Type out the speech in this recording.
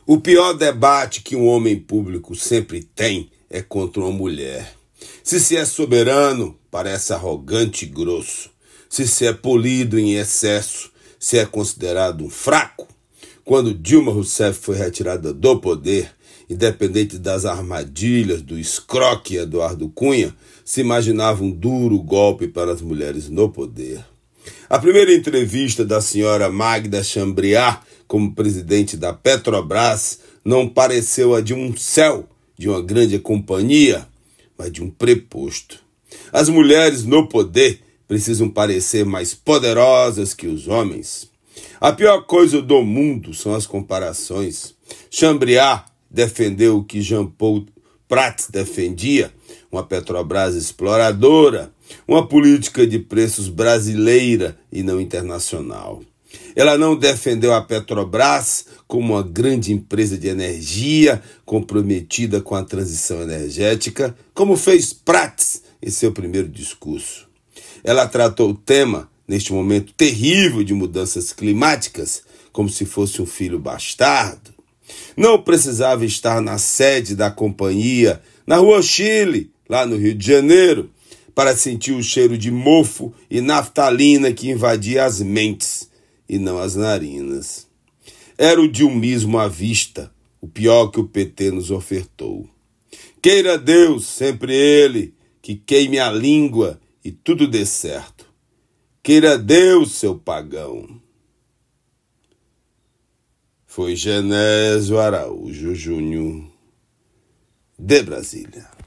O pior debate que um homem público sempre tem é contra uma mulher. Se é soberano, parece arrogante e grosso. Se é polido em excesso, se é considerado um fraco. Quando Dilma Rousseff foi retirada do poder, independente das armadilhas do escroque Eduardo Cunha, se imaginava um duro golpe para as mulheres no poder. A primeira entrevista da senhora Magda Chambriard como presidente da Petrobras não pareceu a de um céu de uma grande companhia, mas de um preposto. As mulheres no poder precisam parecer mais poderosas que os homens. A pior coisa do mundo são as comparações. Chambriard defendeu o que Jean Paul Prats defendia, uma Petrobras exploradora, uma política de preços brasileira e não internacional. Ela não defendeu a Petrobras como uma grande empresa de energia comprometida com a transição energética, como fez Prats em seu primeiro discurso. Ela tratou o tema, neste momento terrível de mudanças climáticas, como se fosse um filho bastardo. Não precisava estar na sede da companhia, na Rua Chile, lá no Rio de Janeiro, para sentir o cheiro de mofo e naftalina que invadia as mentes e não as narinas. Era o dilmismo à vista, o pior que o PT nos ofertou. Queira Deus, sempre Ele, que queime a língua e tudo dê certo. Queira Deus, seu pagão. Foi Genésio Araújo Júnior, de Brasília.